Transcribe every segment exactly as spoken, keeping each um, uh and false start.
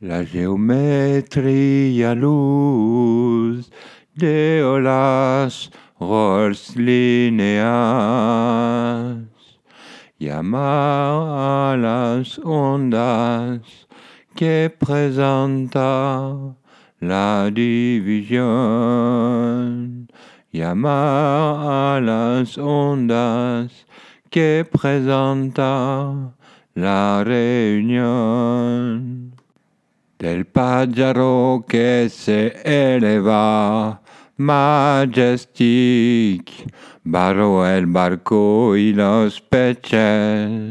La geometría luz de olas roles líneas llama a las ondas que presenta la división, llama a las ondas que presenta la reunión. Del pájaro que se eleva majestic, barro el barco y los peces,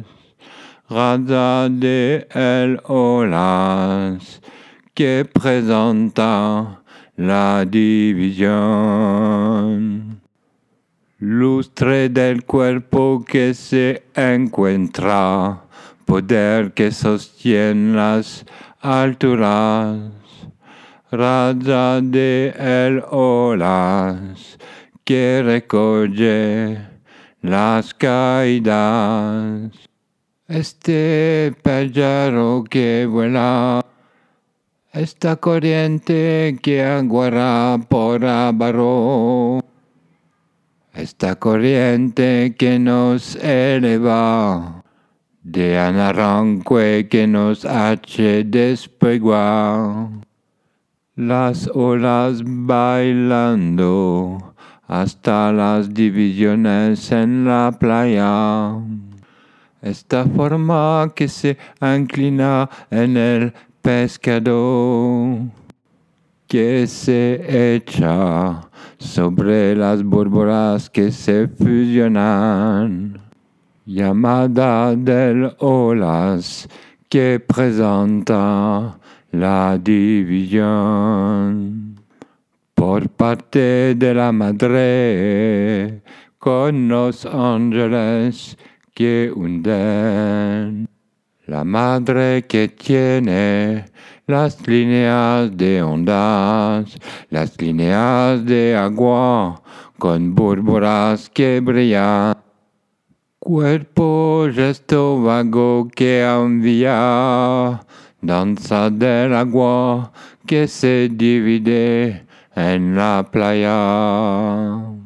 raza de el olas que presenta la división. Lustre del cuerpo que se encuentra, poder que sostiene las alturas, raza de el olas que recoge las caídas. Este pájaro que vuela, esta corriente que aguarda por abajo, esta corriente que nos eleva, de un arranque que nos hace despegar, las olas bailando hasta las divisiones en la playa. Esta forma que se inclina en el pescado, que se echa sobre las burbujas que se fusionan, llamada del olas que presenta la división. Por parte de la madre, con los ángeles que hunden, la madre que tiene las líneas de ondas, las líneas de agua con burbujas que brillan. Cuerpo, gesto vago que envía, danza del agua que se divide en la playa.